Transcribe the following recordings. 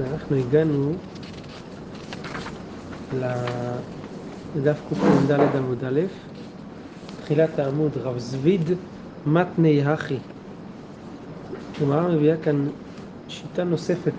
אנחנו הגענו לדף ק"ד עמוד א', תחילת העמוד, רב זביד מתני הכי. הגמרא מביאה כאן שיטה נוספת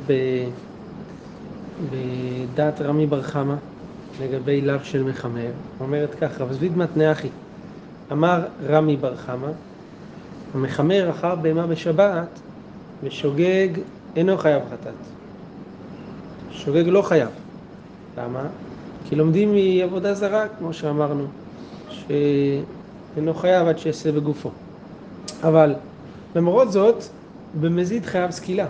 בדעת רמי בר חמא לגבי לאו של מחמר. אומרת כך, רב זביד מתני הכי, אמר רמי בר חמא, המחמר אחר בהמה בשבת ושוגג אינו חייב חטאת. שוגג לא חייב. למה? כי לומדים מעבודה זרה, כמו שאמרנו, שאינו חייב עד שיעשה בגופו. אבל למרות זאת, במזיד חייב סקילה.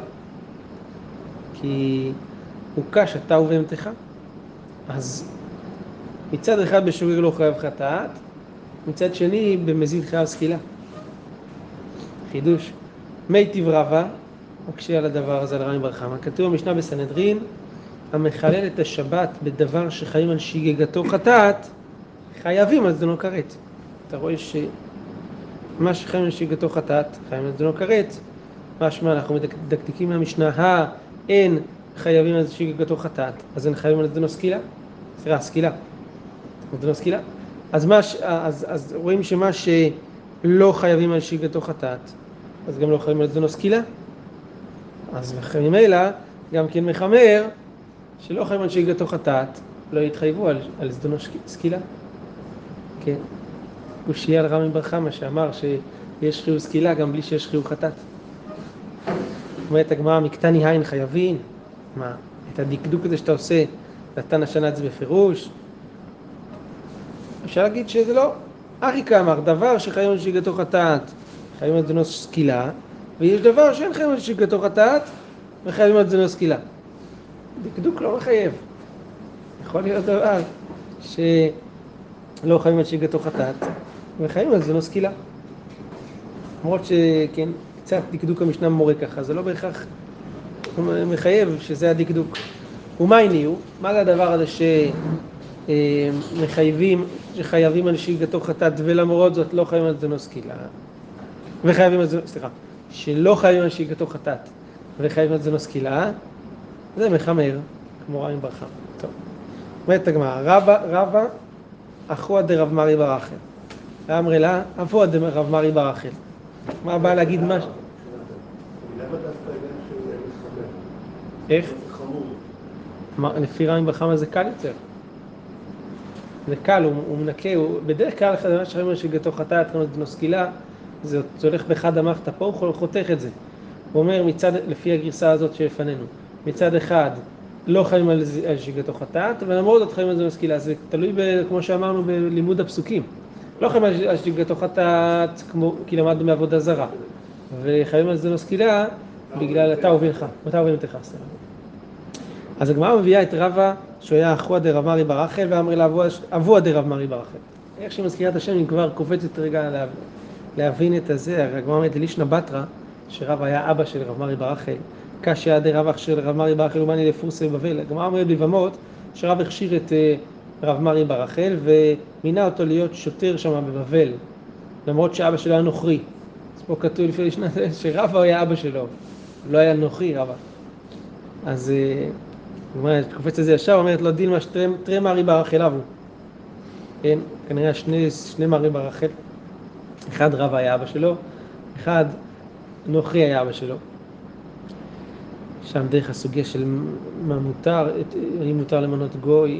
כי הוא קש אתה ובהמתך. אז מצד אחד בשוגג לא חייב חטאת, מצד שני במזיד חייב סקילה. חידוש. מי תברבה, מקשה על הדבר הזה על רמי בר חמא. כתוב במשנה בסנהדרין, המחלל את השבת בדבר שחיים על שגגתו חטאת, חייבים על זדונו כרת. אתה רואה שמה שחיים על שגגתו חטאת, חייבים על זדונו כרת, משמע אנחנו מדקדקים מהמשנה, אין חייבים על שגגתו חטאת, אז אין חייבים על זדונו סקילה? סקילה. זדונו סקילה? אז רואים שמה שלא חייבים על שגגתו חטאת, אז גם לא חייבים על זדונו סקילה? אז ממילא גם כן מחמר, שלא חייבים על שגגתו חטאת, לא יתחייבו על זדונו סקילה. כן. הוא שיהיה על רמי בר חמא שאמר שיש חיוב סקילה גם בלי שיש חיוב חטאת. אומרת הגמרא, מקטני היין חייבים? מה? את הדקדוק הזה שאתה עושה, נתן השנ"ץ בפירוש? אפשר להגיד שזה לא. אחי כאמר, דבר שחייבים על שגגתו חטאת, חייבים על זדונו סקילה, ויש דבר שאין חייבים על שגגתו חטאת, וחייבים על זדונו סקילה. דקדוק לא מחייב. יכול להיות דבר שלא חייבים על שגגתו חטאת, וחייבים על זדונו סקילה. למרות שכן, קצת דקדוק המשנה מורה ככה, זה לא בהכרח מחייב שזה הדקדוק. ומה עניהו? מה זה הדבר הזה שחייבים על שגגתו חטאת ולמרות זאת לא חייבים על זדונו סקילה? וחייבים על זדונו, שלא חייבים על שגגתו חטאת וחייבים על זדונו סקילה, זה מחמר, כמו רמי בר חמא. טוב. אומרת הגמרא, רבא אחוה דרב מרי בר אחל. אמרי לה, אבוה דרב מרי בר אחל. מה בא להגיד משהו? איך? לפי רמי בר חמא זה קל יותר. זה קל, הוא מנקה, בדרך כלל אחד מה שחייבים על שגגתו חטאת, חייבים על זדונו סקילה, זה הולך באחד המחת פה, הוא חותך את זה. הוא אומר מצד, לפי הגרסה הזאת שלפנינו, מצד אחד לא חייבים על שגגתו חטאת, ולמרות זאת חייבים על זדונו סקילה. זה תלוי, כמו שאמרנו, בלימוד הפסוקים. לא חייבים על שגגתו חטאת כי למדנו מעבודה זרה, וחייבים על זדונו סקילה בגלל אתה ובהמתך. אז הגמרא מביאה את רבא שהוא היה אחוה דרב מרי בר אחל, ואמר לה אבוה דרב מרי בר אחל. איך שמזכירה את השם היא כבר קופצת רגע להבין את הזה. הגמרא אומרת לישנא בתרא שרבא היה אבא של רב מרי בר אחל, קשיא דרב אח של רב מרי בר אחל ומאני לפורסי בבבל. הגמרא אומרת בבמות שרב הכשיר את רב מרי בר אחל ומינה אותו להיות שוטר שם בבבל, למרות שאבא שלו היה נוכרי. אז פה כתוב לפי לישנא שרבא היה אבא שלו, לא היה נוכרי רבא. אז קופץ את זה ישר, אומרת לו דילמה שתרי מרי בר אחל אבו. כן, כנראה שני מרי בר אחל. אחד רבא היה אבא שלו, אחד נוכרי היה אבא שלו. שם דרך הסוגיה של מה מותר, האם מותר למנות גוי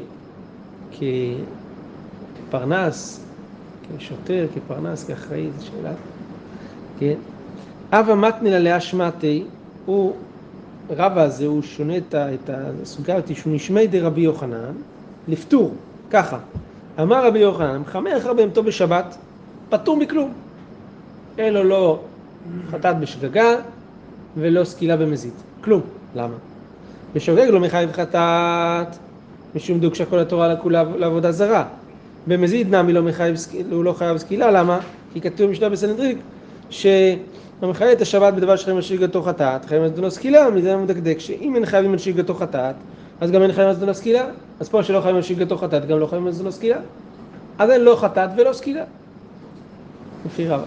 כפרנס, כשוטר, כפרנס, כאחראי, זו שאלה. כן. אבא מתני לה להשמעתי, הוא רבא הזה, הוא שונה את הסוגיה הזאת, שהוא נשמי דרבי יוחנן, לפטור, ככה. אמר רבי יוחנן, מחמר אחר בהמתו בשבת, פטור מכלום. אין לו לא חטאת בשגגה ולא סקילה במזיד. כלום. למה? בשוגג לא מחייב חטאת, משום דוקשה כל התורה לעבודה זרה. במזיד נמי הוא לא חייב סקילה, למה? כי כתוב במשנה בסנהדרין, המחלל את השבת בדבר שחייבים על שגגתו חטאת, חייבים על זדונו סקילה, מזה מדקדק שאם אין חייבים על שגגתו חטאת, אז גם אין חייבים על זדונו סקילה. אז פה שלא חייבים על שגגתו חטאת, גם לא חייבים על זדונו סקילה. אז אין לא חטאת ולא סקילה. לפי רבא.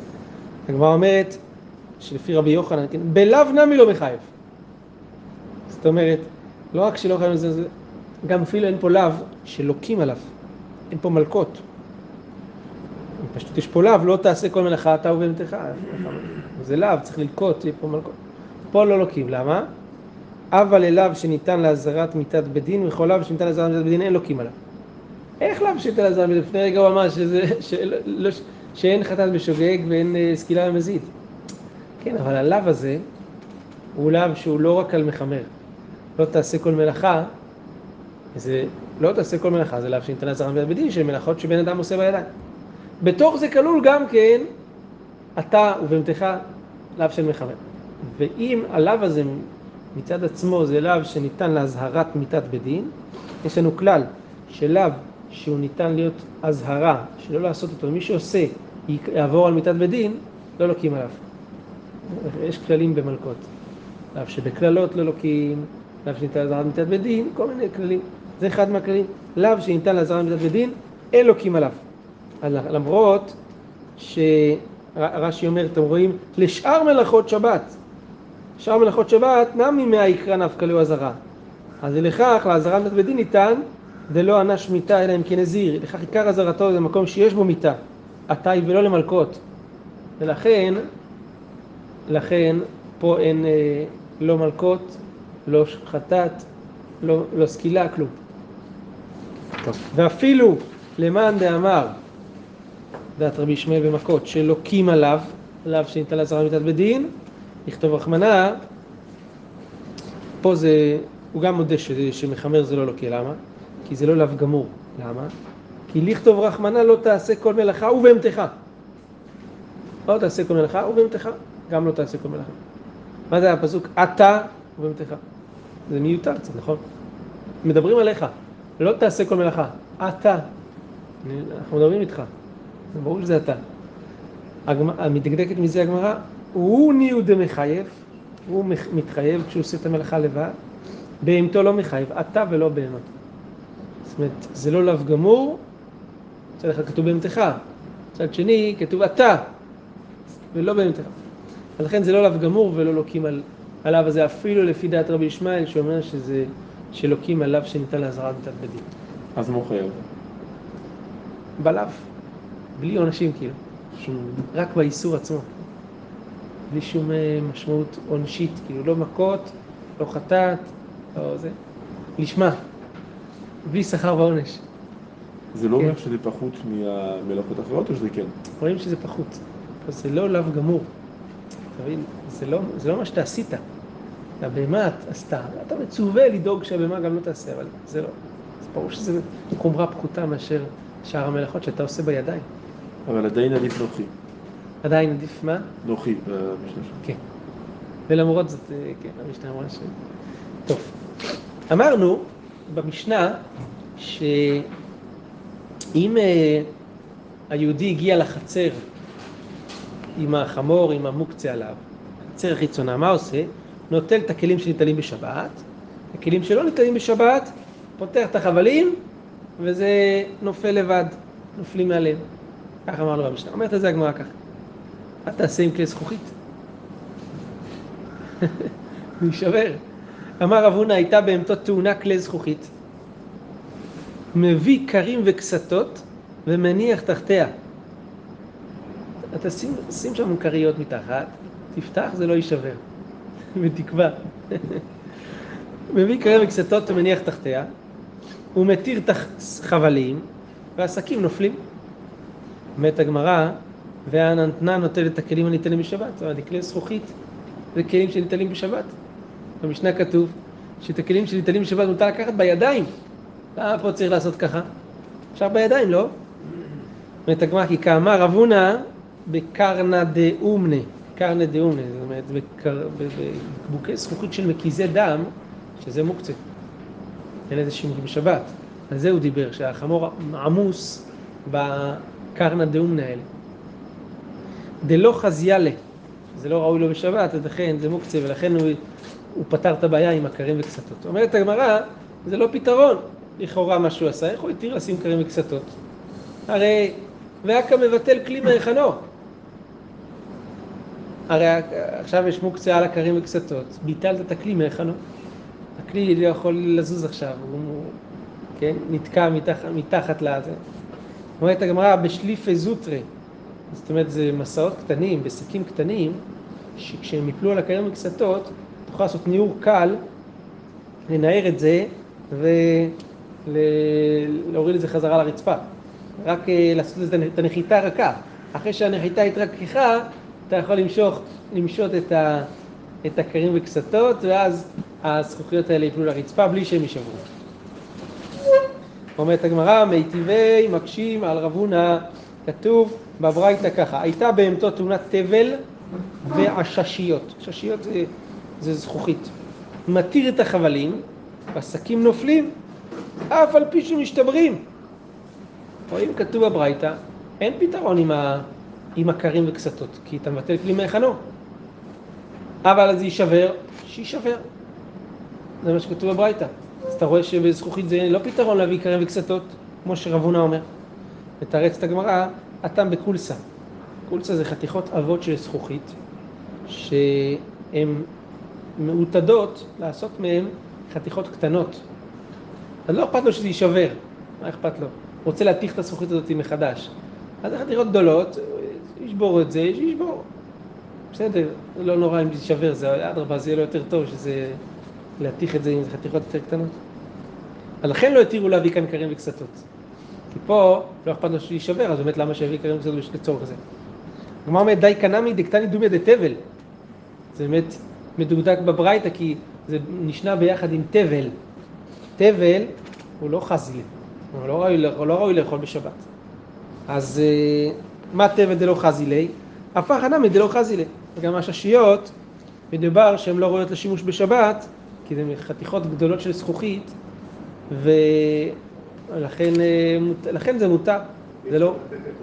הגמרא אומרת שלפי רבי יוחנן, בלאו נמי לא מחייב. זאת אומרת, לא רק שלא חייבים לזה, גם אפילו אין פה לאו שלוקים עליו, אין פה מלכות. פשוט יש פה לאו, לא תעשה כל מלאכה אתה ובהמתך. זה לאו, צריך ללקות, יהיה פה מלכות. פה לא לוקים, למה? אבל ללאו שניתן להזרת מיתת בדין, וכל לאו שניתן להזרת מיתת בדין אין לוקים עליו. איך לאו שניתן להזרת מיתת? לפני רגע הוא אמר שאין חטאת בשוגג ואין סקילה במזיד. כן, אבל הלאו הזה הוא לאו שהוא לא רק על מחמר. לא תעשה כל מלאכה, זה לא תעשה כל מלאכה, זה לאו שניתן להזרת מיתת בדין, של מלאכות שבן אדם עושה בידיים. בתוך זה כלול גם כן, אתה ובהמתך לאו של מחמר. ואם הלאו הזה מצד עצמו זה לאו שניתן להזהרת מיתת בדין, יש לנו כלל שלאו שהוא ניתן להיות הזהרה, שלא לעשות אותו, מי שעושה יעבור על מיתת בדין, לא לוקים עליו. יש כללים במלכות. לאו שבכללות לא לוקים, לאו שניתן להזהרת מיתת בדין, כל מיני כללים. זה אחד מהכללים. לאו שניתן להזהרת מיתת בדין, אין לוקים עליו. למרות שרש"י אומר, אתם רואים, לשאר מלאכות שבת. שאר מלאכות שבת, נמי מהעיקרא נפקא להו אזהרה. אז לכך, להזהרת מיתת בדין ניתן, דלא אנש מיתה אלא אם כן הזהיר. לכך עיקר אזהרתו זה מקום שיש בו מיתה, עתאי ולא למלכות. ולכן, פה אין לא מלכות, לא חטאת, לא סקילה, כלום. טוב. ואפילו למען דאמר, דעת רבי ישמעאל במכות, שלוקים עליו, עליו שניתן להזהרת מיתת בדין, לכתוב רחמנא, פה הוא גם מודה שמחמר זה לא לוקה, למה? כי זה לא לאו גמור, למה? כי לכתוב רחמנא לא תעשה כל מלאכה ובהמתך. לא תעשה כל מלאכה ובהמתך, גם לא תעשה כל מלאכה. מה זה הפסוק? אתה ובהמתך. זה מיותר קצת, נכון? מדברים עליך, לא תעשה כל מלאכה, אתה. אנחנו מדברים איתך, זה ברור שזה אתה. המתדקדקת מזה הגמרא, הוא ניהו דמחייב, הוא מתחייב כשהוא עושה את המלאכה לבד, בהמתו לא מחייב, אתה ולא בהמתו. זאת אומרת, זה לא לאו גמור, מצד אחד כתוב בהמתך, מצד שני כתוב אתה, ולא בהמתך. ולכן זה לא לאו גמור ולא לוקים עליו הזה, אפילו לפי דעת רבי ישמעאל, שאומר שזה שלוקים עליו שניתן להזהרת מיתת בדין. אז מה הוא חייב? בלאו, בלי עונשים כאילו, רק באיסור עצמו. בלי שום משמעות עונשית, כאילו לא מכות, לא חטאת, לא זה, לשמה, בלי שכר ועונש. זה לא אומר שזה פחות מהמלאכות אחרות או שזה כן? רואים שזה פחות, זה לא לאו גמור, תבין, זה לא מה שאתה עשית, הבהמה עשתה, אתה מצווה לדאוג שהבהמה גם לא תעשה, אבל זה לא, זה ברור שזה חומרה פחותה מאשר שאר המלאכות שאתה עושה בידיים. אבל עדיין עדיף נוחי. עדיין עדיף מה? נוחי במשנה שלך. כן. ולמרות זאת, כן, המשנה אמרה ש... טוב. אמרנו במשנה שאם היהודי הגיע לחצר עם החמור, עם המוקצה עליו, חצר חיצונה, מה עושה? נוטל את הכלים שניטלים בשבת, הכלים שלא ניטלים בשבת, פותח את החבלים, וזה נופל לבד, נופלים מעליהם. כך אמרנו במשנה. אומרת את זה הגמרא ככה. מה תעשה עם כלי זכוכית? נשבר. אמר רב הונא, הייתה בהמתו תאונה כלי זכוכית. מביא קרים וקסתות ומניח תחתיה. אתה שים שם קריות מתחת, תפתח זה לא יישבר. בתקווה. מביא קרים וקסתות ומניח תחתיה. הוא מתיר את החבלים והעסקים נופלים. אומרת הגמרא, והנתנה נוטל את הכלים הניטלים בשבת. זאת אומרת, כלי זכוכית זה כלים שניטלים בשבת. במשנה כתוב שאת הכלים שניטלים בשבת מותר לקחת בידיים. למה פה צריך לעשות ככה? אפשר בידיים, לא? אומרת הגמרא, כי כאמר רב הונא בקרנא דאומנה. קרנא דאומנה, זאת אומרת, בבקבוקי זכוכית של מקיזי דם, שזה מוקצה. אין איזה שימוש בשבת. על זה הוא דיבר, שהחמור עמוס בקרנא דאומנה האלה. דלא חזיאלה, זה לא ראוי לו בשבת, לכן זה מוקצה, ולכן הוא פתר את הבעיה עם הקרים וקסתות. אומרת הגמרא, זה לא פתרון. לכאורה מה שהוא עשה, איך הוא התיר לשים קרים וקסתות? הרי, והקה מבטל כלי מהיכנו. הרי עכשיו יש מוקצה על הקרים וקסתות, ביטלת את הכלי מהיכנו. הכלי לא יכול לזוז עכשיו, הוא כן, נתקע מתחת לזה. אומרת הגמרא בשליפי זוטרי, זאת אומרת זה מסעות קטנים, בשקים קטנים, שכשהם יפלו על הכרים וקסתות, תוכל לעשות ניעור קל, לנער את זה ולהוריד את זה חזרה לרצפה. רק לעשות את הנחיתה רכה. אחרי שהנחיתה התרככה, אתה יכול למשוך את הכרים וקסתות, ואז הזכוכיות האלה יפלו לרצפה בלי שהם יישברו. אומרת הגמרא, מיטיבי מקשים על רב הונא, כתוב בברייתא ככה, הייתה בהמתו תאונת תבל ועששיות. עששיות זה זכוכית. מתיר את החבלים, והשקים נופלים, אף על פי שמשתברים. רואים כתוב בברייתא, אין פתרון עם הכרים וקסתות, כי אתה מבטל כלי מהיכנו. אבל זה יישבר, שישבר. זה מה שכתוב בברייתא. אז אתה רואה שבזכוכית זה לא פתרון להביא כרים וקסתות, כמו שרב הונא אומר. ותרץ את הגמרא, הטעם בקולסה. קולסה זה חתיכות עבות של זכוכית, שהן מעוטדות לעשות מהן חתיכות קטנות. אז לא אכפת לו שזה יישבר, מה אכפת לו? הוא רוצה להתיך את הזכוכית הזאת מחדש. אז החתיכות גדולות, ישבור את זה, שישבור. בסדר, לא נורא אם זה יישבר, זה אדרבה, זה יהיה לו יותר טוב שזה להתיך את זה עם חתיכות יותר קטנות. אז לכן לא התירו להביא כאן כרים וקסתות. כי פה לא אכפת לו שיישבר, אז באמת למה שיביא כרים וקסתות לצורך זה? הגמרא אומרת, די קנמי דקטני דומיה דתבל. זה באמת מדוקדק בברייתא, כי זה נשנה ביחד עם תבל. תבל הוא לא חזילה, הוא לא ראוי לאכול בשבת. אז מה תבל דלא חזילי? הפך נמי דלא חזילי. וגם הששיות מדובר שהן לא ראויות לשימוש בשבת, כי זה חתיכות גדולות של זכוכית, ולכן זה מותר. זה לא...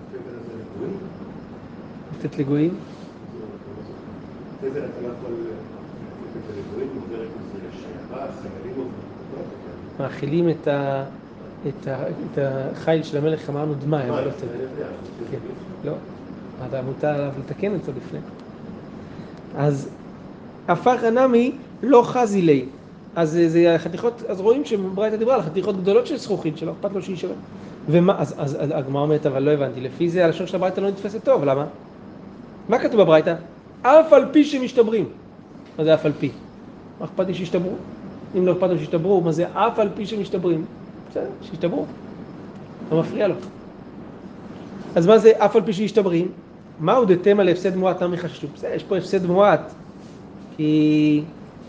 לתת לגויים? תבל אתה לא יכול לתת לגויים, עוברת את זה לשיירה, חיילים עוברות. מאכילים את החיל של המלך, אמרנו דמאי, אבל לא תבל. כן, לא. אתה מותר עליו לתקן את זה לפני. אז הפך נמי לא חזילי. אז זה החתיכות, אז רואים שברייתא דיברה על חתיכות גדולות של זכוכית, שלא אכפת לו שיישבר. אז הגמרא אומרת, אבל לא הבנתי, לפי זה הלשון של הברייתא לא נתפסת טוב, למה? מה כתוב בברייתא? אף על פי שמשתברים. מה זה אף על פי? מה אכפת לי שישתברו? אם לא אכפת לו שישתברו, מה זה אף על פי שמשתברים? בסדר, שישתברו. לא מפריע לו. אז מה זה אף על פי שישתברים? מהו דתמה להפסד מועט נמי חששו? בסדר, יש פה הפסד מועט, כי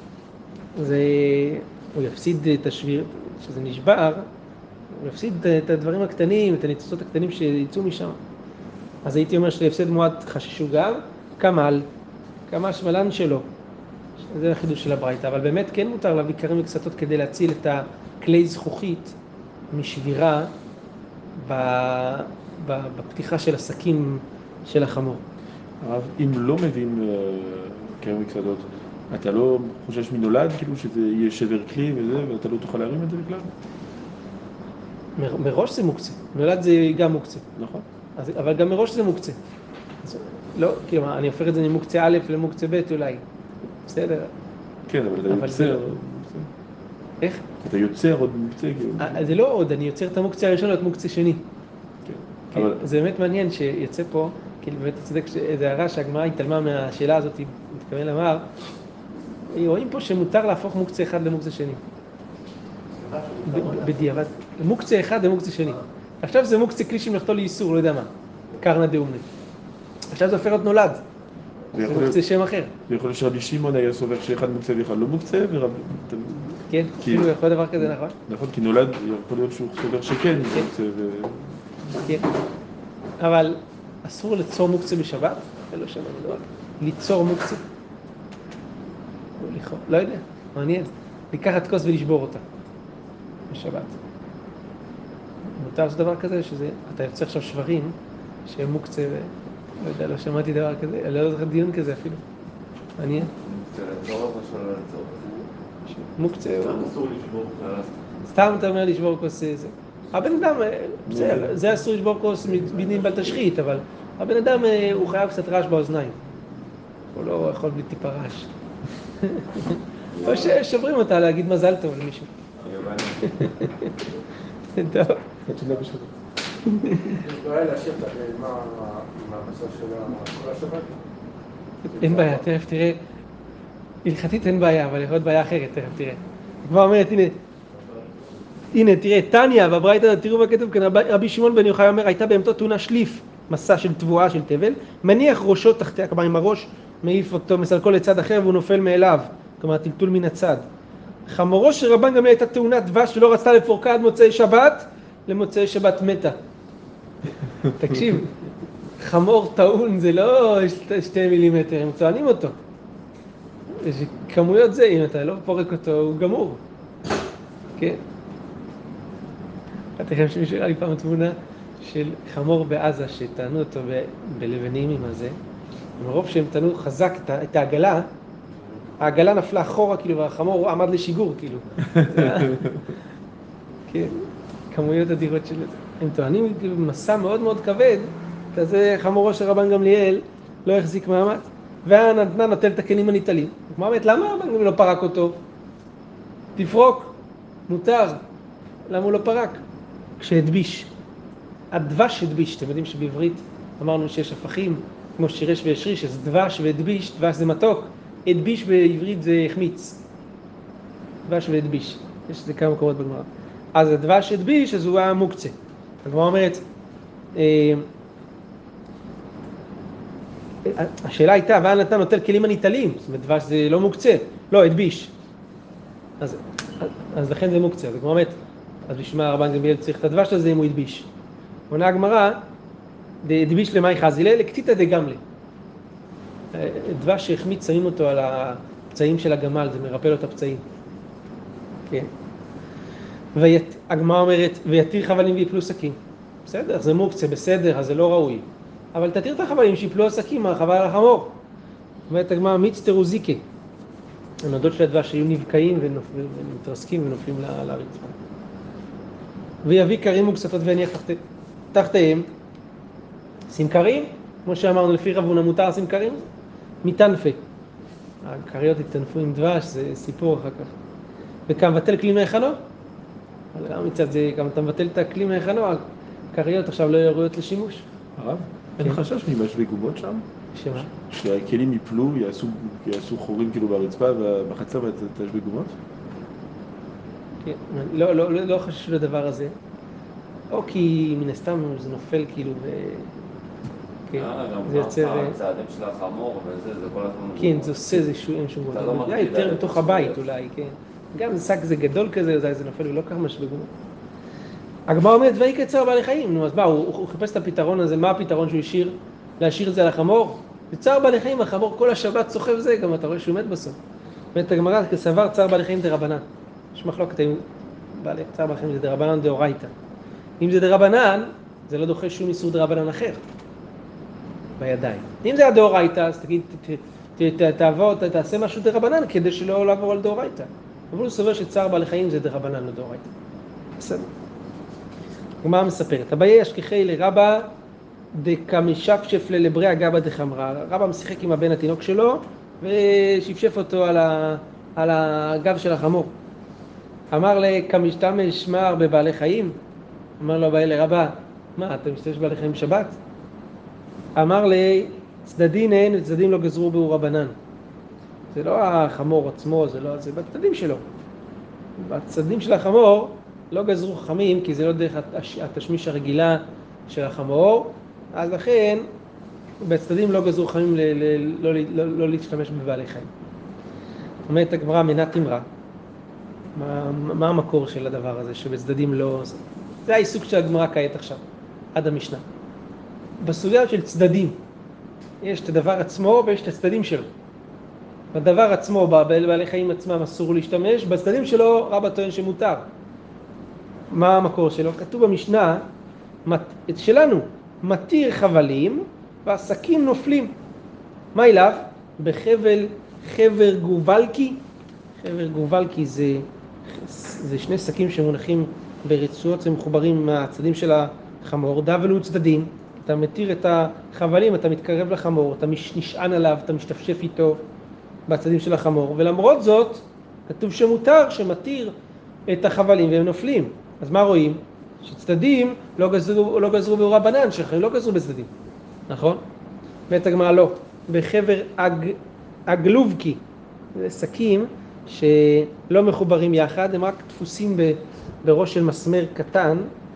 הוא יפסיד את השביר, שזה נשבר, הוא יפסיד את הדברים הקטנים, את הניצוצות הקטנים שיצאו משם. אז הייתי אומר שלהפסד מועט חששו גם, כמל שמלן שלו. זה החידוש של הברייתא, אבל באמת כן מותר להביא כרים וקסתות כדי להציל את הכלי זכוכית משבירה בפתיחה של השקים של החמור. הרב, אם לא מבין כרים וקסתות, אתה לא חושש מנולד, כאילו שזה יהיה שבר כלי וזה, ואתה לא תוכל להרים את זה בכלל? מראש זה מוקצה, נולד זה גם מוקצה. נכון. אבל גם מראש זה מוקצה. לא, כאילו, אני הופך את זה ממוקצה א' למוקצה ב' אולי. בסדר. כן, אבל אתה יוצר... איך? אתה יוצר עוד מוקצה, כאילו. זה לא עוד, אני יוצר את המוקצה הראשון ואת מוקצה שני. כן. זה באמת מעניין שיצא פה, כאילו באמת הצדק, זה הרע שהגמרא התעלמה מהשאלה הזאת, היא מתכוון לומר, רואים פה שמותר להפוך מוקצה אחד למוקצה שני. בדיעבד. מוקצה אחד למוקצה שני. עכשיו זה מוקצה כלי שמלאכתו לאיסור, לא יודע מה. קרנא דאומני. עכשיו זה הופך להיות נולד. זה מוקצה שם אחר. זה יכול להיות שרבי שמעון היה סובר שאחד מוקצה ואחד לא מוקצה, כן, כאילו יכול דבר כזה, נכון? נכון, כי נולד יכול להיות שהוא סובר שכן מוקצה כן. אבל אסור ליצור מוקצה בשבת? זה לא שם, אני לא יודע. ליצור מוקצה. לא יודע, מעניין. לקחת כוס ולשבור אותה. בשבת. מותר לעשות דבר כזה, אתה יוצא עכשיו שברים, שהם מוקצה לא יודע, לא שמעתי דבר כזה, אני לא זוכר דיון כזה אפילו. מעניין. מוקצה. סתם אתה אומר לשבור כוס זה. הבן אדם, זה אסור לשבור כוס בדינים בל תשחית, אבל הבן אדם הוא חייב קצת רעש באוזניים. הוא לא יכול בלי טיפה רעש. או ששוברים אותה להגיד מזל טוב למישהו. טוב. תודה בשביל. יש בעיה להשאיר את הבהמה עם הבשר שלה כל השבת? אין בעיה, תכף תראה. הלכתית אין בעיה, אבל יכול להיות בעיה אחרת, תכף תראה. כבר אומרת, הנה, תראה, טניה, בברייתא, תראו מה כתוב כאן, רבי שמעון בן יוחאי אומר, הייתה בהמתו תאונה שליף, מסע של תבואה של תבל, מניח ראשו תחתיה, כלומר עם הראש, מעיף אותו, מסלקו לצד אחר והוא נופל מאליו, כלומר טלטול מן הצד. חמורו של רבן גמליאל הייתה תאונת דבש ולא רצתה לפורקה עד מוצאי שבת, למוצאי שבת מתה. תקשיב, חמור טעון זה לא 2 מילימטר, הם צוענים אותו. יש כמויות זה, אם אתה לא פורק אותו, הוא גמור. כן. אתכם שמישהו ראה לי פעם תמונה של חמור בעזה שטענו אותו בלבנים עם הזה. מרוב שהם טענו חזק את העגלה, העגלה נפלה אחורה כאילו והחמור עמד לשיגור כאילו. כן, כמויות אדירות של זה. הם טוענים כאילו מסע מאוד מאוד כבד, כזה חמורו של רבן גמליאל לא החזיק מעמד. והנתנה נוטל את הכלים הניטלים. מה אומרת, למה רבן גמליאל לא פרק אותו? תפרוק, מותר. למה הוא לא פרק? כשהדביש. הדבש הדביש, אתם יודעים שבעברית אמרנו שיש הפכים, כמו שירש וישריש, אז דבש והדביש, דבש זה מתוק, הדביש בעברית זה החמיץ. דבש והדביש, יש זה כמה מקומות בגמרא. אז הדבש הדביש, אז הוא היה מוקצה. הגמרא אומרת, השאלה הייתה, והנתן נוטל כלים הניטלים, זאת אומרת, דבש זה לא מוקצה, לא, הדביש. אז לכן זה מוקצה, אז הגמרא אומרת, אז בשביל מה רבן גמליאל צריך את הדבש הזה אם הוא הדביש? עונה הגמרא, דביש למאי חזילה, לקטיתא דגמלה. דבש שהחמיץ, שמים אותו על הפצעים של הגמל, זה מרפא לו את הפצעים. כן. והגמרא אומרת, ויתיר חבלים ויפלו שקים. בסדר, זה מוקצה, בסדר, אז זה לא ראוי. אבל תתיר את החבלים שיפלו השקים מהחבל על החמור. אומרת הגמרא, מצטרו זיקה. הנודות של הדבש היו נבקעים ומתרסקים ונופלים לרצפה. ויביא קרים וקסתות והניח תחתיהם סמכרים, כמו שאמרנו לפי רב הונא מותר סמכרים, מטנפה. הקריות התטנפו עם דבש, זה סיפור אחר כך. וכאן מבטל כלי מהיכנו, אבל גם מצד זה, גם אתה מבטל את הכלי מהיכנו, הקריות עכשיו לא יהיו ראויות לשימוש. הרב, אין חשש ממשבי גומות שם? שמה? שהכלים יפלו, יעשו חורים כאילו ברצפה ובחצר ותשבי גומות? כן, לא חשש לדבר הזה. או כי מן הסתם זה נופל כאילו כן, זה יוצר... הצעדים של החמור וזה, זה כל הזמן... כן, זה עושה איזשהו אין שום גומות. זה יותר בתוך הבית אולי, כן. גם שק זה גדול כזה, זה נופל ולא ככה משהו בגומות. הגמרא אומרת, ויקרא צער בעלי חיים. נו, אז מה, הוא חיפש את הפתרון הזה, מה הפתרון שהוא השאיר? להשאיר את זה על החמור? זה צער בעלי חיים, החמור כל השבת סוחב זה, גם אתה רואה שהוא מת בסוף. אומרת הגמרא, כסבר צער בעלי חיים דרבנן. יש מחלוקת אם צער בעלי חיים זה דרבנן דאורייתא. אם זה דרבנן, זה לא דוחה שום איסור דרבנן אחר. בידיים. אם זה הדאורייתא, אז תגיד, תעשה משהו דרבנן כדי שלא לעבור על דאורייתא. אבל הוא סובר שצער בעלי חיים זה דרבנן לא דאורייתא. בסדר. הגמרא מספרת, אביי אשכחי לרבא דקמשפשף ללברי הגבא דחמרא. רבא משחק עם הבן התינוק שלו ושפשף אותו על הגב של החמור. אמר לקמשתמש מר בבעלי חיים? אמר לו אביי לרבא, מה, אתה משתמש בבעלי חיים בשבת? אמר לי, צדדין אין וצדדים לא גזרו באור רבנן. זה לא החמור עצמו, זה בצדדים שלו. בצדדים של החמור לא גזרו חכמים, כי זה לא דרך התשמיש הרגילה של החמור, אז לכן בצדדים לא גזרו חכמים לא להשתמש בבעלי חיים. אומרת הגמרא מנת תמרה. מה המקור של הדבר הזה שבצדדים לא... זה העיסוק של הגמרא כעת עכשיו, עד המשנה. בסוגיה של צדדים, יש את הדבר עצמו ויש את הצדדים שלו. בדבר עצמו, בבעלי חיים עצמם אסור להשתמש, בצדדים שלו רבא טוען שמותר. מה המקור שלו? כתוב במשנה, שלנו, מתיר חבלים והשקים נופלים. מה אליו? חבר גובלקי. חבר גובלקי זה שני שקים שמונחים ברצועות ומחוברים מהצדדים של החמור, דבל וצדדים. אתה מתיר את החבלים, אתה מתקרב לחמור, אתה נשען עליו, אתה משתפשף איתו בצדדים של החמור, ולמרות זאת כתוב שמותר, שמתיר את החבלים והם נופלים. אז מה רואים? שצדדים לא גזרו ברבנן, שחיים לא גזרו בצדדים. נכון? בית הגמרא לא. בחבר אגלובקי, זה שקים שלא מחוברים יחד, הם רק דפוסים בראש של מסמר קטן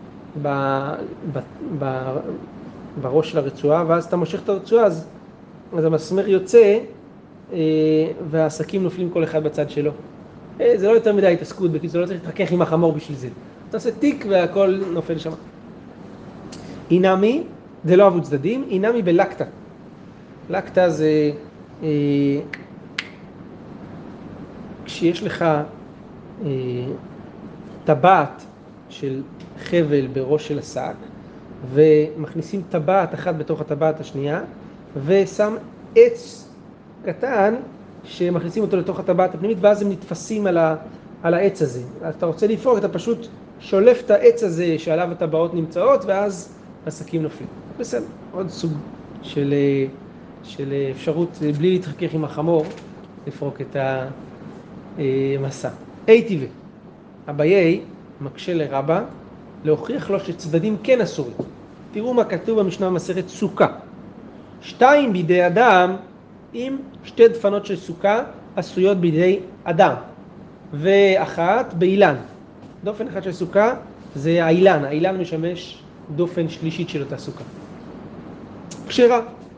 בראש של הרצועה, ואז אתה מושך את הרצועה, אז המסמר יוצא והשקים נופלים כל אחד בצד שלו. זה לא יותר מדי התעסקות, בקיצור לא צריך להתחכך עם החמור בשביל זה. אתה עושה תיק והכל נופל שם. אינמי, זה לא אבו צדדים, אינמי בלקטה. לקטה זה כשיש לך טבעת של חבל בראש של השק, ומכניסים טבעת אחת בתוך הטבעת השנייה, ושם עץ קטן שמכניסים אותו לתוך הטבעת הפנימית, ואז הם נתפסים על העץ הזה. אז אתה רוצה לפרוק, אתה פשוט שולף את העץ הזה שעליו הטבעות נמצאות, ואז השקים נופלים. בסדר, עוד סוג של אפשרות, בלי להתחכך עם החמור, לפרוק את המסע. טבעי. אביי מקשה לרבא להוכיח לו שצדדים כן אסורים. תראו מה כתוב במשנה במסכת סוכה. 2 בידי אדם עם 2 דפנות של סוכה עשויות בידי אדם, ואחת באילן. דופן אחד של סוכה זה האילן. האילן משמש דופן שלישית של אותה סוכה. כשרה.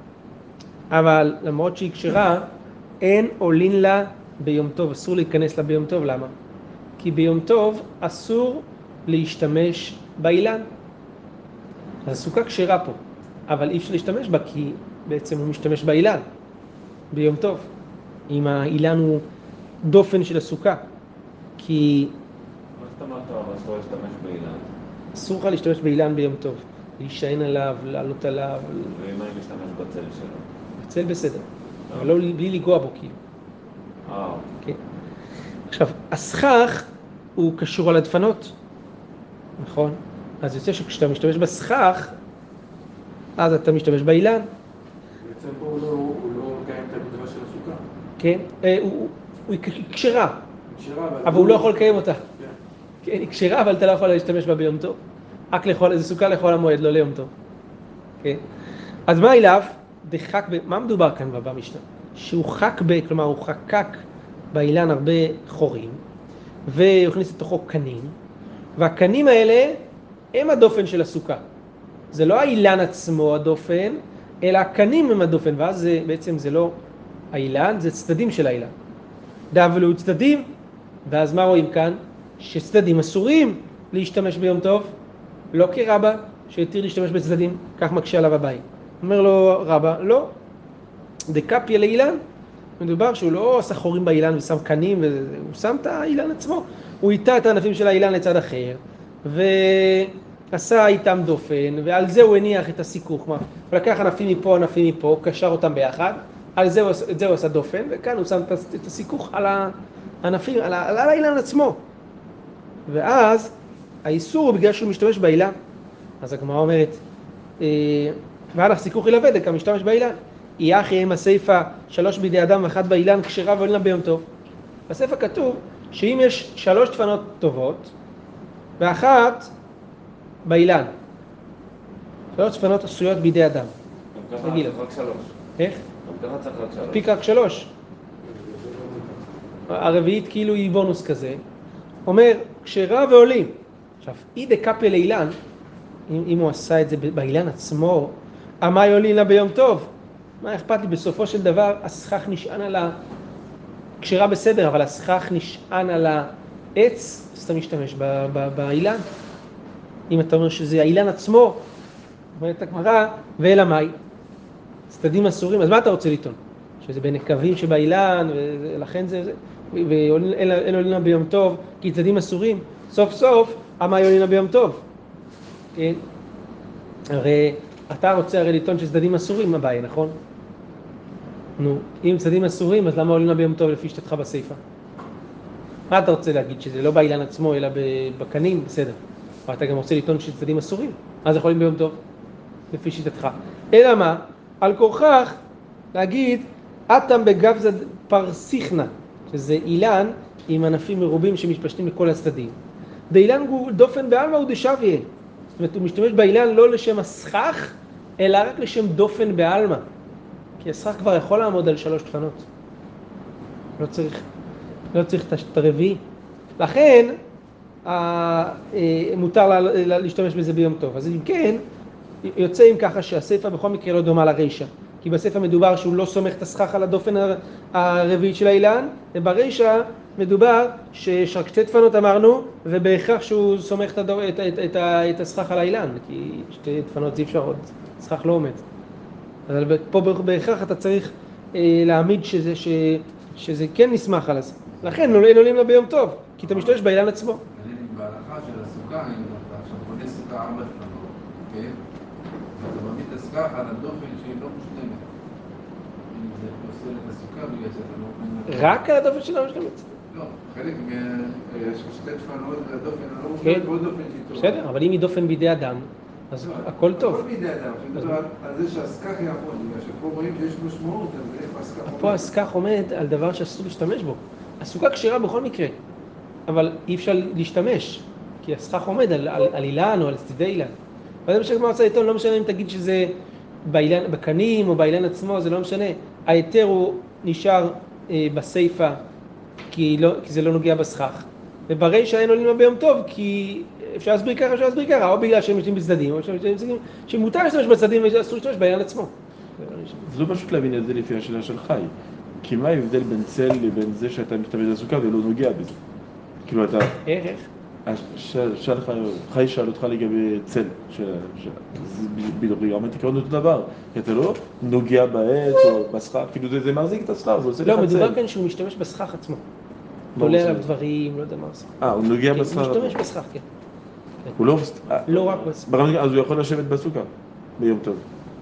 אבל למרות שהיא כשרה, אין עולין לה ביום טוב. אסור להיכנס לה ביום טוב. למה? כי ביום טוב אסור להשתמש באילן. אז הסוכה כשרה פה, אבל אי אפשר להשתמש בה כי בעצם הוא משתמש באילן ביום טוב. אם האילן הוא דופן של הסוכה, כי מה זאת אומרת אסור להשתמש באילן? אסור לך להשתמש באילן ביום טוב, להישען עליו, לעלות עליו. ואם אני משתמש בצל שלו? בצל בסדר, אבל לא בלי לגוע בו כאילו. כן. עכשיו, הסכך הוא קשור על הדפנות, נכון? אז יוצא שכשאתה משתמש בסכך, אז אתה משתמש באילן. בעצם פה הוא לא קיים את הדבר של הסוכה. כן, היא כשרה, אבל הוא לא יכול לקיים אותה. כן, היא כשרה, אבל אתה לא יכול להשתמש בה ביום טוב. רק זה סוכה לכל המועד, לא ליום טוב. כן. אז מה אליו? מה מדובר כאן במשנה? שהוא כלומר הוא חקק באילן הרבה חורים, והוא הכניס לתוכו קנים, והקנים האלה הם הדופן של הסוכה. זה לא האילן עצמו הדופן, אלא הקנים הם הדופן, ואז בעצם זה לא האילן, זה צדדים של האילן. דאבלו צדדים, ואז מה רואים כאן? שצדדים אסורים להשתמש ביום טוב, לא כרבא שהתיר להשתמש בצדדים, כך מקשה עליו הבית. אומר לו רבא, לא, דקפיה לאילן, מדובר שהוא לא עשה חורים באילן ושם קנים, הוא שם את האילן עצמו, הוא איתה את הענפים של האילן לצד אחר, ועשה איתם דופן, ועל זה הוא הניח את הסיכוך, הוא לקח ענפים מפה, קשר אותם ביחד, את זה הוא עשה דופן, וכאן הוא שם את הסיכוך על הענפים, על האילן עצמו. ואז האיסור הוא בגלל שהוא משתמש באילן. אז הגמרא אומרת, והלך סיכוך ילווה דקה משתמש באילן. יהיה אחי עם הסייפה 3 בידי אדם ואחת באילן כשרה ואילן ביום טוב. בסייפה כתוב שאם יש 3 דפנות טובות ואחת באילן, 3 דפנות עשויות בידי אדם. גם ככה צריך רק 3. איך? גם ככה צריך רק 3. פיק רק 3. הרביעית כאילו היא בונוס כזה. אומר, כשרה ועולים. עכשיו, אי דקפיה לאילן, אם הוא עשה את זה באילן עצמו, מה יולין לה ביום טוב? מה אכפת לי? בסופו של דבר, הסכך נשען על כשרה בסדר, אבל הסכך נשען על העץ, אז אתה משתמש באילן. אם אתה אומר שזה האילן עצמו, אומרת הגמרא, ואלא מאי? צדדים אסורים, אז מה אתה רוצה לטעון? שזה בנקבים שבאילן, ולכן זה, ואין עולין ביום טוב, כי צדדים אסורים. סוף סוף, מה יולין ביום טוב? כן? הרי אתה רוצה לטעון שצדדים אסורים, מה בעיה, נכון? נו, אם צדדים אסורים, אז למה עולין ביום טוב לפי שתתך בסייפה? מה אתה רוצה להגיד? שזה לא באילן עצמו, אלא בקנים? בסדר. אבל אתה גם רוצה לטעון שצדדים אסורים, אז יכולים ביום טוב, לפי שיטתך. אלא מה? על כורכך להגיד, אתם בגבזד פרסיכנה, שזה אילן עם ענפים מרובים שמתפשטים לכל הצדדים. באילן דופן בעלמא הוא דשוויה. זאת אומרת, הוא משתמש באילן לא לשם הסכך, אלא רק לשם דופן בעלמא. כי הסכך כבר יכול לעמוד על 3 דפנות. לא צריך את הרביעי. לכן, מותר להשתמש בזה ביום טוב. אז אם כן, יוצא עם ככה שהספר בכל מקרה לא דומה לרישה. כי בספר מדובר שהוא לא סומך את הסכך על הדופן הרביעית של האילן, וברישה מדובר שיש רק 2 דפנות אמרנו, ובהכרח שהוא סומך את הסכך על האילן, כי 2 דפנות זה אפשר עוד, הסכך לא עומד. אבל פה בהכרח אתה צריך להעמיד שזה כן נסמך על זה. לכן עולים לה ביום טוב, כי אתה משתמש באילן עצמו. בהלכה של הסוכה, אם אתה עכשיו בונה סוכה 4 דפנות, כן? ואתה מעמיד את הסכך על הדופן שהיא לא מושלמת. אם זה פוסל את הסוכה בגלל שאתה לא... רק על הדופן שלה מושלמת? לא, חלק יש 2 דפנות לדופן הלא מושלמת ועוד דופן שהיא טובה. בסדר, אבל אם היא דופן בידי אדם, אז הכל טוב. הכל בידי אדם, שמדבר על זה שהסכך יעמוד, בגלל שפה רואים שיש משמעות, אז איפה הסכך עומד? פה הסכך עומד על דבר שאסור להשתמש בו. הסוכה כשרה בכל מקרה, אבל אי אפשר להשתמש, כי הסכך עומד על אילן או על צדי אילן. וזה משנה כמו רוצה לטעון, לא משנה אם תגיד שזה בקנים או באילן עצמו, זה לא משנה. היתר הוא נשאר בסייפה, כי זה לא נוגע בסכך. וברישה אין עולים לה ביום טוב, כי אפשר להסביר ככה, או בגלל שהם משתמשים בצדדים, או שמותר להשתמש בצדדים ואסור להשתמש באילן עצמו. זה לא פשוט להבין את זה לפי השאלה של חי. כי מה ההבדל בין צל לבין זה שאתה משתמש בסוכה ולא נוגע בזה? כאילו אתה... איך? חי שאל אותך לגבי צל, בדיוק אמרתי כאן אותו דבר, כי אתה לא נוגע בעץ או בסכך, כאילו זה מחזיק את הסכך, זה עושה לך צל. לא, מדובר כאן שהוא משתמש בסכך עצמו. תולה עליו דברים, לא יודע מה עושה. הוא נוגע בסכך? הוא משתמש בסכך, כן. הוא לא... לא רק בסכך. אז הוא יכול לשבת בסוכה ביום טוב.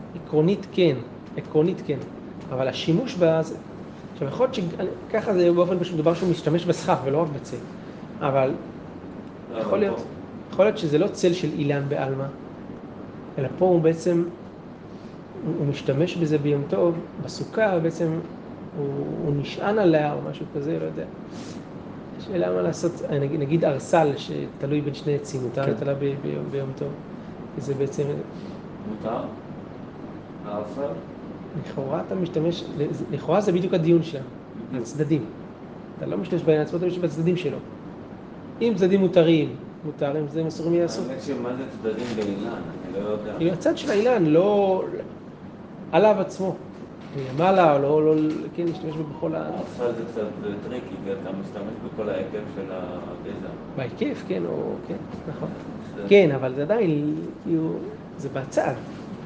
עקרונית כן, אבל השימוש בזה... עכשיו, יכול להיות שככה זה באופן פשוט מדובר שהוא משתמש בסכך ולא רק בצל, אבל יכול להיות שזה לא צל של אילן בעלמא, אלא פה הוא בעצם, הוא משתמש בזה ביום טוב, בסוכה בעצם הוא נשען עליה או משהו כזה, לא יודע. שאלה מה לעשות, נגיד ארסל שתלוי בין 2 עצים, מותר לתלה ביום טוב, כי זה בעצם... מותר? ארסל? לכאורה אתה משתמש, לכאורה זה בדיוק הדיון שלנו, הצדדים. אתה לא משתמש בעניין עצמו, אתה משתמש בצדדים שלו. אם צדדים מותרים, אם זה אסורים יעשו. האמת שמה זה צדדים באילן? אני לא יודע. כאילו הצד של האילן, לא עליו עצמו. מלמעלה, לא, כן, להשתמש בו בכל ארסל זה קצת טריקי, כי אתה משתמש בכל ההיקף של הגזע. בהיקף, כן, או, כן, נכון. כן, אבל זה עדיין, זה בצד.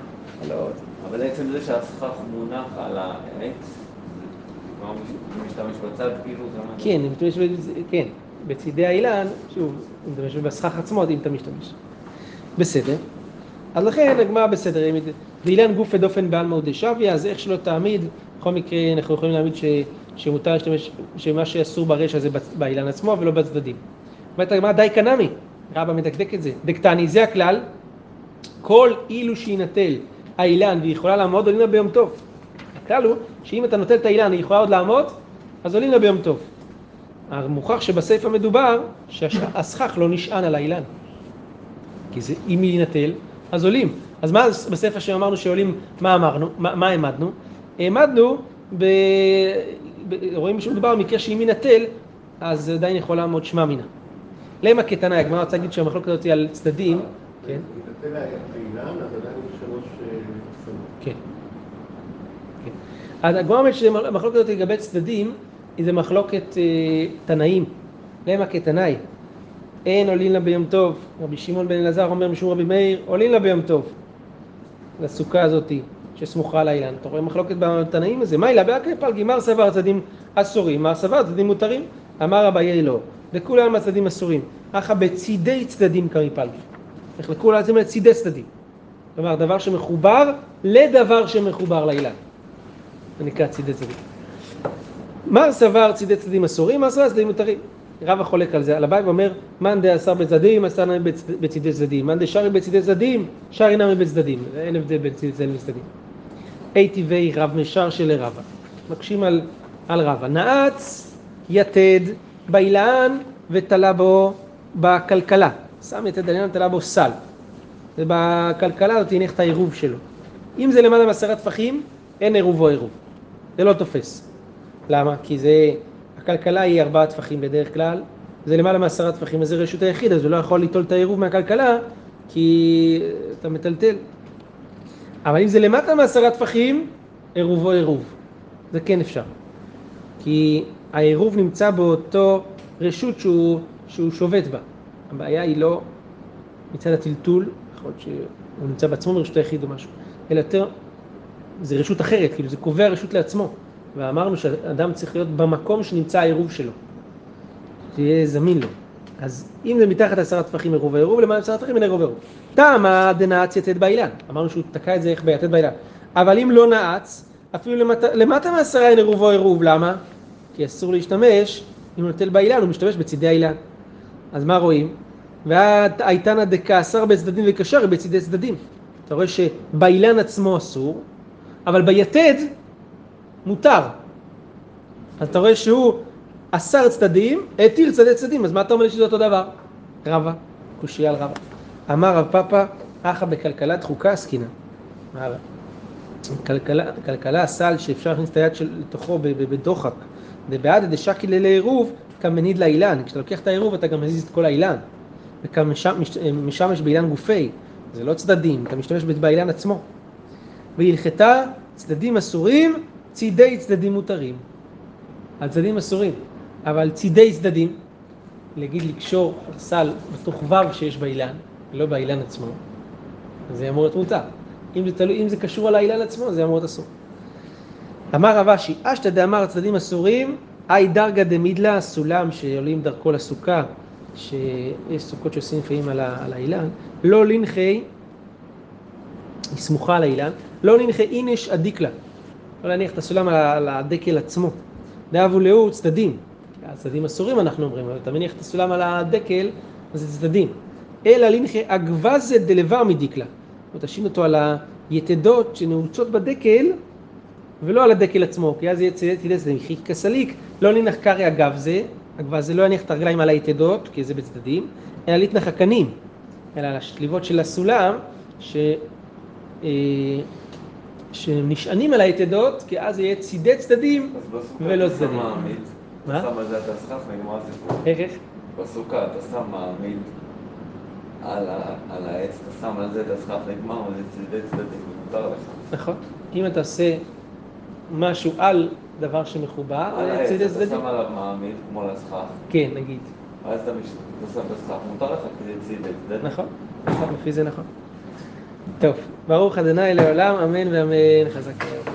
אבל עצם זה שהסכך מונח על העץ, כבר משתמש בצד, כאילו זה מה... כן, בצדי האילן, שוב, אם אתה משתמש בסכך עצמו, אם אתה משתמש. בסדר. אז לכן, הגמרא בסדר, ואילן גוף ודופן בעלמא הוא דשוויה, אז איך שלא תעמיד, בכל מקרה אנחנו יכולים להעמיד שמותר להשתמש, שמה שאסור ברשע זה באילן עצמו ולא בצדדים. אומרת הגמרא די קנמי, רבא מדקדק את זה. דקתני, זה הכלל, כל אילו שינטל האילן והיא יכולה לעמוד, עולים לה ביום טוב. הכלל הוא שאם אתה נוטל את האילן היא יכולה עוד לעמוד, אז עולים לה ביום טוב. המוכח שבספר מדובר שהסכך לא נשען על האילן. כי זה, אם היא נטל, אז עולים. אז מה בספר שאמרנו שעולים, מה אמרנו? מה העמדנו? העמדנו, רואים שמדובר במקרה שאם היא נטל, אז עדיין יכול לעמוד שמע מינה. למה כתנאי? הגמרא רוצה להגיד שהמחלוקת הזאת היא על צדדים. כן. נטל האילן, אז עדיין 3 סמות. כן. הגמרא אומרת שהמחלוקת הזאת לגבי צדדים, זה מחלוקת תנאים. למה כתנאי? אין עולים לה ביום טוב. רבי שמעון בן אלעזר אומר משום רבי מאיר, עולים לה ביום טוב. לסוכה הזאת שסמוכה על האילן. אתה רואה מחלוקת בתנאים הזה? מה אילה? בהקפלגי, מר סבר צדדים אסורים, מר סבר צדדים מותרים? אמר אביי לא. וכולם הצדדים אסורים. אך בצידי צדדים כמפלגי. נחלקו לעצם לצידי צדדים. כלומר, דבר שמחובר לדבר שמחובר לאילן. זה נקרא צידי צדדים. מר סבר צידי צדדים אסורים, מר סבר צדדים מותרים. רב החולק על זה, על הבית ואומר, מאן דאסר בצדדים, אסר נמי בצידי צדדים. מאן דשארי בצידי צדדים, שרי נמי בצדדים. אין הבדל בין צידי צדדים לצדדים. טבעי רב משר של רבא. מקשים על רבא. נעץ יתד באילן ותלה בו בכלכלה. שם יתד האילן ותלה בו סל. ובכלכלה הזאת הניח את העירוב שלו. אם זה למעלה מ10 טפחים, אין עירוב או עירוב. זה לא תופס. למה? כי הכלכלה היא 4 טפחים בדרך כלל, זה למעלה מ10 טפחים, אז זה רשות היחיד, אז הוא לא יכול ליטול את העירוב מהכלכלה, כי אתה מטלטל. אבל אם זה למטה מ10 טפחים, עירוב או עירוב. זה כן אפשר. כי העירוב נמצא באותו רשות שהוא שובת בה. הבעיה היא לא מצד הטלטול, יכול להיות שהוא נמצא בעצמו מרשות היחיד או משהו, אלא יותר, זה רשות אחרת, כאילו זה קובע רשות לעצמו. ואמרנו שאדם צריך להיות במקום שנמצא העירוב שלו. שיהיה זמין לו. אז אם זה מתחת 10 טפחים עירוב ועירוב, למעלה 10 טפחים אין עירוב ועירוב. טעמה דנעץ יתד באילן. אמרנו שהוא תקע את זה איך ביתד באילן. אבל אם לא נעץ, אפילו למטה מ10 אין עירוב או עירוב. למה? כי אסור להשתמש, אם הוא נוטל באילן, הוא משתמש בצידי האילן. אז מה רואים? והאיתנא דקאסר בצדדים וקשר בצידי צדדים. אתה רואה שבאילן עצמו אסור, אבל ביתד מותר. אז אתה רואה שהוא אסר צדדים, התיר צדדים, אז מה אתה אומר לי שזה אותו דבר? רבא, קושיה על רבא. אמר רב פאפא, אחא בכלכלת חוקה עסקינן. כלכלה הסל שאפשר להכניס את היד לתוכו בדוחק. ובעד דשקיל לעירוב, כמניד לאילן. כשאתה לוקח את העירוב אתה גם מזיז את כל האילן. ומשמש באילן גופי. זה לא צדדים, אתה משתמש באילן עצמו. והלכתה צדדים אסורים, צידי צדדים מותרים. הצדדים אסורים, אבל צידי צדדים, להגיד לקשור סל בתוך וו שיש באילן, לא באילן עצמו, זה אמור להיות מותר. אם זה קשור על האילן עצמו, זה אמור להיות אסור. אמר רב אשי, אשתא דאמר צדדים אסורים, אי דרגא דמידלה, סולם שעולים דרכו לסוכה, שיש סוכות שעושים לפעמים על האילן, לא לנחי, היא סמוכה על האילן, לא לנחי אינש אדיקלה, לא להניח את הסולם על הדקל עצמו. דאבו לאו צדדים, הצדדים אסורים אנחנו אומרים, אבל אתה מניח את הסולם על הדקל, אז זה צדדים. אלא לנחי אגבזת דלבר מדיקלה, תשים אותו על היתדות שנעוצות בדקל, ולא על הדקל עצמו, כי אז יהיה צידי צדדים. כי כסליק לא לנח קרי אגב זה, אגב זה לא יניח את הרגליים על היתדות, כי זה בצדדים, אלא לתנח הקנים, אלא על השליבות של הסולם, שנשענים על היתדות, כי אז יהיה צידי צדדים ולא צדדים. מה? אתה שם על זה את הסכך, נגמר הסיפור. איך? בסוכה אתה שם מעמיד על העץ, אתה שם על זה את הסכך, נגמר, וזה צידי צדדים, מותר לך. נכון. אם אתה עושה משהו על דבר שמחובר, על העץ, אתה שם עליו מעמיד, כמו על הסכך. כן, נגיד. ואז אתה שם את הסכך, מותר לך כדי צידי צדדים. נכון, לפי זה נכון. טוב, ברוך ה' לעולם, אמן ואמן, חזק.